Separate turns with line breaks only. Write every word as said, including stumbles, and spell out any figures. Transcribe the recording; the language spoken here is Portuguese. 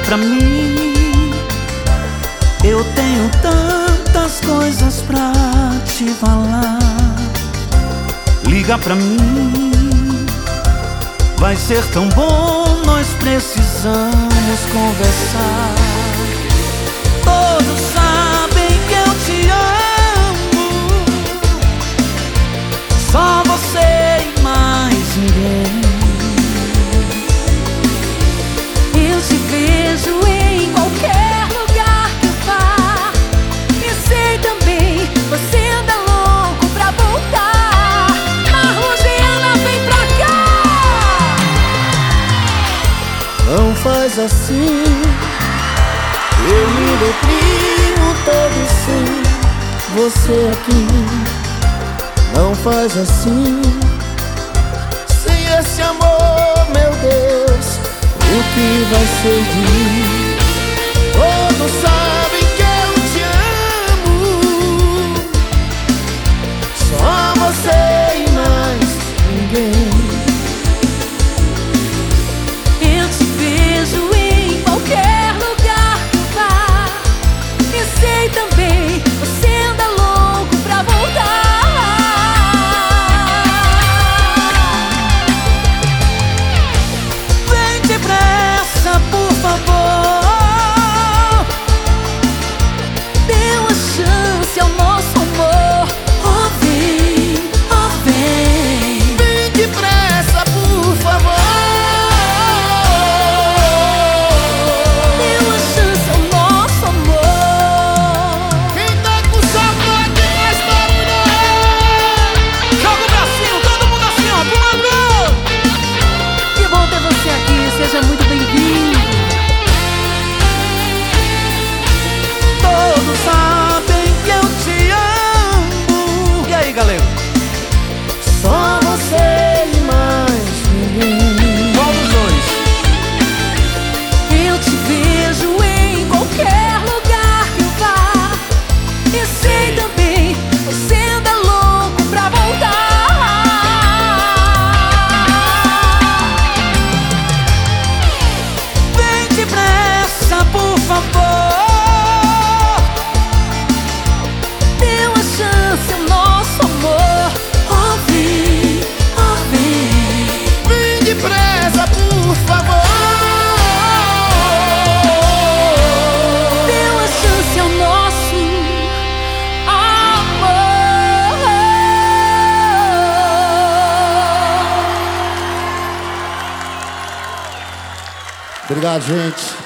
pra mim. Eu tenho tantas coisas pra te falar. Liga pra mim, vai ser tão bom, nós precisamos conversar. Todos sabem que eu te amo, só você e mais ninguém.
Eu te vejo em qualquer lugar que eu vá, e sei também, você anda louco pra voltar. Marlugiana, vem pra cá.
Não faz assim, eu me deprimo todo sem você aqui. Não faz assim, sem esse amor, meu Deus, o que vai ser de mim? Todos sabem que eu te amo, só você e mais ninguém.
Eu te vejo em qualquer lugar que eu vá, e sei também, você anda louco pra voltar.
Vem depressa, por favor,
Dê uma chance ao nosso amor. Oh, vem, oh, vem.
Vem depressa, por favor.
Dê uma chance ao nosso amor.
Quem tá com saudade faz barulho.
joga o bracinho, todo mundo assim, ó, pro lado.
Que bom ter você aqui, seja muito bem-vindo.
Todos sabem que eu te amo. E aí, galera?
Só você e mais ninguém.
Qual dos dois?
Eu te vejo em qualquer lugar que eu vá, e sei também, você anda louco pra voltar.
Vem depressa, por favor.
Dê uma chance ao nosso amor. Oh, vem, oh, vem.
Vem depressa, por favor.
Dê uma chance ao nosso amor.
Obrigado, gente.